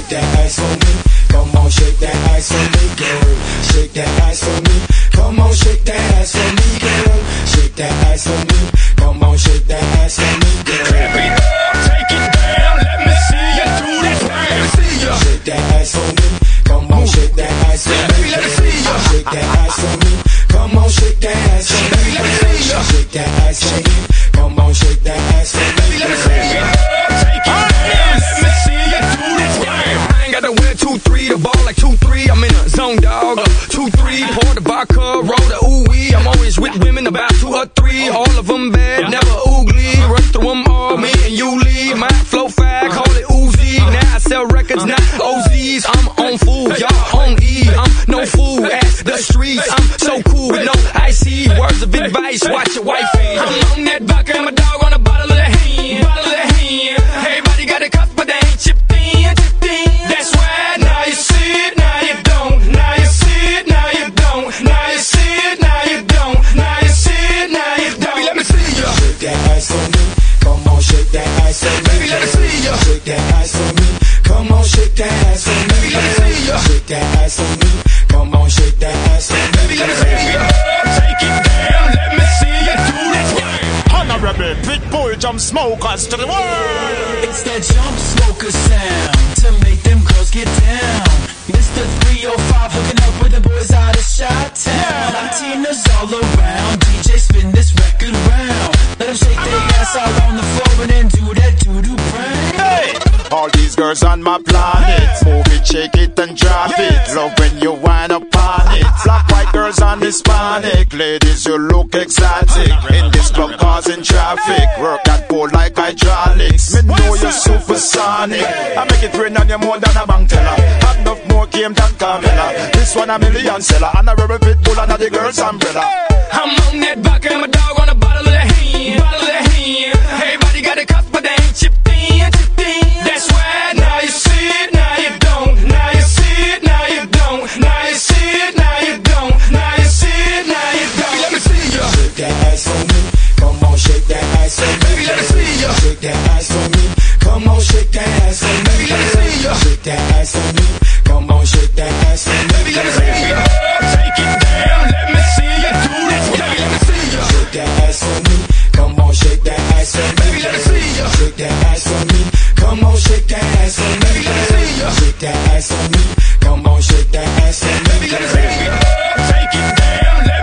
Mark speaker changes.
Speaker 1: shake that ass for me. Come on, shake that ass for me, girl. Shake that ass for me. Come on, shake that ass for me, girl. Shake that ass for me. Come on, shake that ass for me, girl.
Speaker 2: Clap it up, take it down. Let me see you do this thing. Let me see you.
Speaker 1: Shake that ass for me. Come on, shake that ass for me.
Speaker 2: Let me see you.
Speaker 1: Shake that ass for me. Come on, shake that ass for me.
Speaker 2: Let me see you.
Speaker 1: Shake that ass for me. Come on, shake that ass for me.
Speaker 2: Let me see you. Take it down. Let me see you do this thing. I ain't got to wear 2-3, the ball like 2-3. I'm in a zone, dog. 2-3, pour the vodka, roll the ooh-wee. I'm always with women about 2 or 3. All of them bad, never oogly. Run through them all, me and you lead. My flow fag, call it Uzi. Now I sell records, not OZs. I'm on food, y'all on E. I'm no fool at the streets. I'm so cool with no icy words of advice. Watch your wifey. I'm on that vodka and my dog on a bottle of the hand. Bottle of the hand. Everybody got a cup, but they ain't chipped in. Chipped in. That's why now you see it, now you don't. Now you see it, now you don't. Now you see it, now you don't. Now you see it, now you don't. Baby, let me see ya.
Speaker 1: Shake that ass for me. Come on, shake that ass for me.
Speaker 2: Baby, let me see ya.
Speaker 1: Shake that ass for me. Come on, shake that ass for me.
Speaker 2: Baby, let me see ya.
Speaker 1: Shake that ass for me. Come on, shake that ass for me.
Speaker 2: Baby, let me see ya. Take it down, let me see you do this thing.
Speaker 3: Honorable Pitbull jump smokers to the world.
Speaker 4: It's that jump smoker sound to make them girls get down. Mr. 305 hooking up with the boys out of Chi-Town. Latinas all around, DJ spin this record round. Let them shake their ass out on the floor and then do that doo-doo brown.
Speaker 3: Hey! All these girls on my planet, move it, shake it and drop it. Love when you wind up on it. Black, white girls on Hispanic, ladies you look exotic. In this club causing traffic, work that pole like hydraulics. Me know you're supersonic. I make it rain on you more than a bank teller. Have enough more game than Carmella. This one a million seller, and a rubber Pitbull and a the girl's umbrella.
Speaker 2: I'm on that vodka and my dog on a bottle of the hand. Bottle of the hand. Everybody got a cup, but they ain't chipped in. Chipped in. That's why now you see it, now you don't. Now you see it, now you don't. Now you see it, now you don't. Now you see it, now you don't. Baby, let me see ya.
Speaker 1: Shake that ass for me. Come on, shake that ass for me.
Speaker 2: Baby, let me see ya.
Speaker 1: Shake that ass for me. Come on, shake that ass for me.
Speaker 2: Baby, let me see ya.
Speaker 1: Shake that ass for me. Come on, shake that ass for me.
Speaker 2: Baby, let me see ya. Take it down, let me see you do this. Baby, let me see ya.
Speaker 1: Shake that ass for me. Come on, shake that ass for me.
Speaker 2: Baby, let me see ya.
Speaker 1: Shake that ass for me. Come on, shake that ass for me.
Speaker 2: Baby, let me see ya.
Speaker 1: Shake that ass for me. Come on, shake that ass for me.
Speaker 2: Baby, let me see ya. Take it down, let